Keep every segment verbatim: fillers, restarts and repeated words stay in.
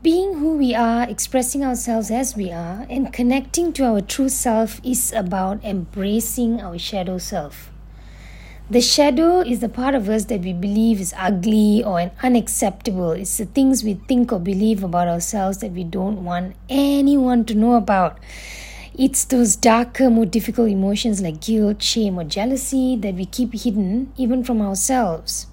Being who we are, expressing ourselves as we are, and connecting to our true self is about embracing our shadow self. The shadow is the part of us that we believe is ugly or unacceptable. It's the things we think or believe about ourselves that we don't want anyone to know about. It's those darker, more difficult emotions like guilt, shame, or jealousy that we keep hidden even from ourselves.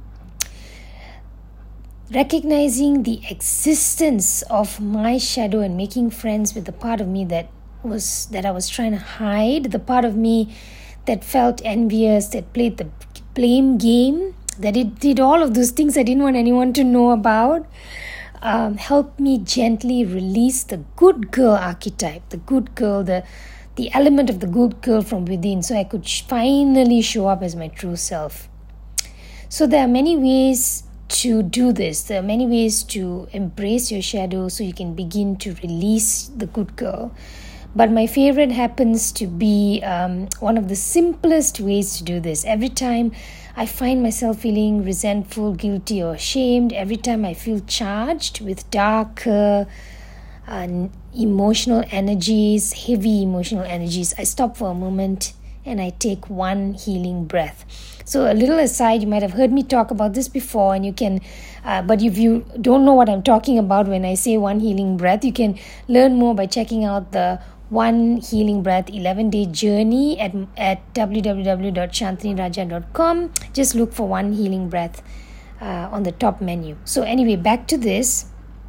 Recognizing the existence of my shadow and making friends with the part of me that was that I was trying to hide, the part of me that felt envious, that played the blame game, that it did all of those things I didn't want anyone to know about, um, helped me gently release the good girl archetype, the good girl, the the element of the good girl from within, so I could sh- finally show up as my true self. So there are many ways to do this. There are many ways to embrace your shadow so you can begin to release the good girl. But my favorite happens to be um, one of the simplest ways to do this. Every time I find myself feeling resentful, guilty, or ashamed, every time I feel charged with darker uh, emotional energies, heavy emotional energies, I stop for a moment and I take one healing breath. So a little aside, you might have heard me talk about this before, and you can, uh, but if you don't know what I'm talking about when I say one healing breath, you can learn more by checking out the One Healing Breath eleven-day journey at at w w w dot shantini raja dot com. Just look for One Healing Breath uh, on the top menu. So anyway, back to this.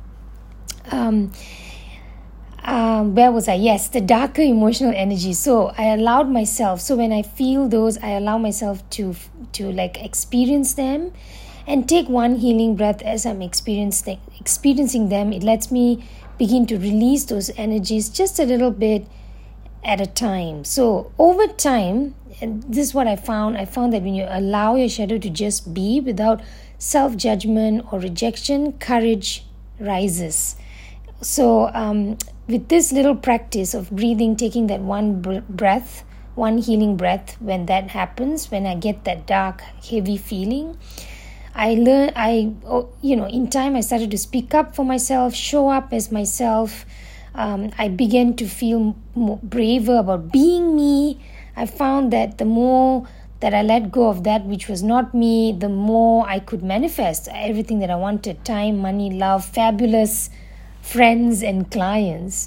Um, Um, where was I? Yes, the darker emotional energy. So I allowed myself. So when I feel those, I allow myself to to like experience them, and take one healing breath as I'm experiencing experiencing them. It lets me begin to release those energies just a little bit at a time. So over time, and this is what I found. I found that when you allow your shadow to just be without self-judgment or rejection, courage rises. So um, with this little practice of breathing, taking that one breath, one healing breath, when that happens, when I get that dark, heavy feeling, I learn, I, you know, in time I started to speak up for myself, show up as myself. Um, I began to feel more braver about being me. I found that the more that I let go of that which was not me, the more I could manifest everything that I wanted: time, money, love, fabulous friends and clients.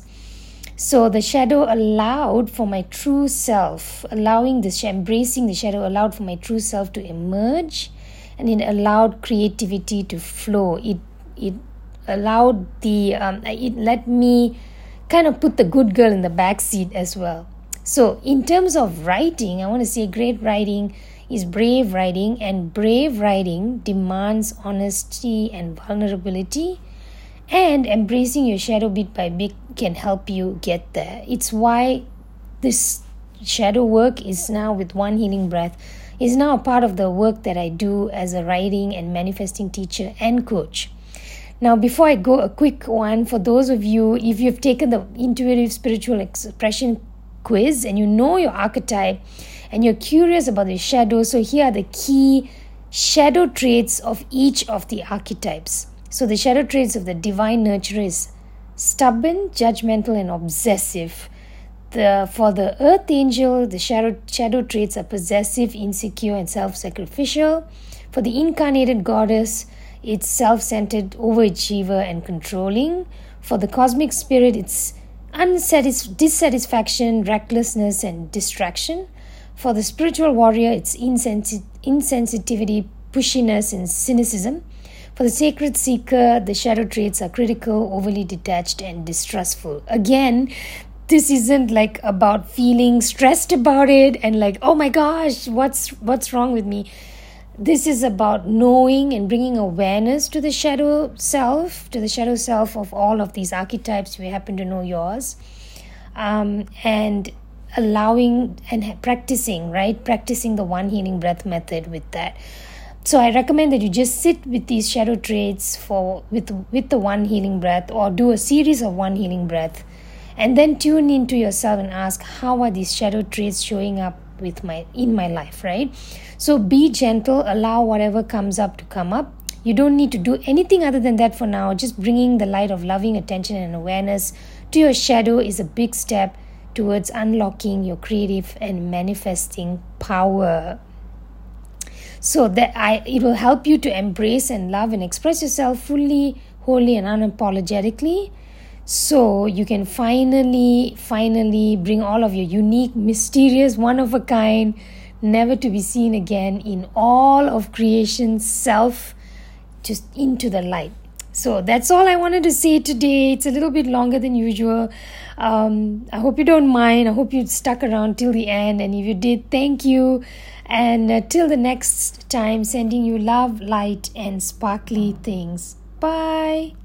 So the shadow allowed for my true self, allowing this, embracing the shadow allowed for my true self to emerge, and it allowed creativity to flow. It it allowed the, um, it let me kind of put the good girl in the back seat as well. So in terms of writing, I want to say great writing is brave writing, and brave writing demands honesty and vulnerability. And embracing your shadow bit by bit can help you get there. It's why this shadow work is now with One Healing Breath, is now a part of the work that I do as a writing and manifesting teacher and coach. Now, before I go, a quick one for those of you, if you've taken the Intuitive Spiritual Expression quiz and you know your archetype and you're curious about the shadow, so here are the key shadow traits of each of the archetypes. So the shadow traits of the divine nurturer is stubborn, judgmental, and obsessive. The for the earth angel, the shadow shadow traits are possessive, insecure, and self-sacrificial. For the incarnated goddess, it's self-centered, overachiever, and controlling. For the cosmic spirit, it's unsatis- dissatisfaction, recklessness, and distraction. For the spiritual warrior, it's insensi- insensitivity, pushiness, and cynicism. For the sacred seeker, the shadow traits are critical, overly detached, and distrustful. Again, this isn't like about feeling stressed about it and like, oh my gosh, what's what's wrong with me? This is about knowing and bringing awareness to the shadow self, to the shadow self of all of these archetypes. We happen to know yours. Um, and allowing and practicing, right? Practicing the One Healing Breath method with that. So I recommend that you just sit with these shadow traits for with with the One Healing Breath, or do a series of One Healing Breath, and then tune into yourself and ask, how are these shadow traits showing up with my in my life, right? So be gentle, allow whatever comes up to come up. You don't need to do anything other than that for now. Just bringing the light of loving attention and awareness to your shadow is a big step towards unlocking your creative and manifesting power. So that I, it will help you to embrace and love and express yourself fully, wholly, and unapologetically. So you can finally, finally bring all of your unique, mysterious, one-of-a-kind, never to be seen again in all of creation's self just into the light. So that's all I wanted to say today. It's a little bit longer than usual. Um, I hope you don't mind. I hope you stuck around till the end. And if you did, thank you. And uh, till the next time, sending you love, light, and sparkly things. Bye.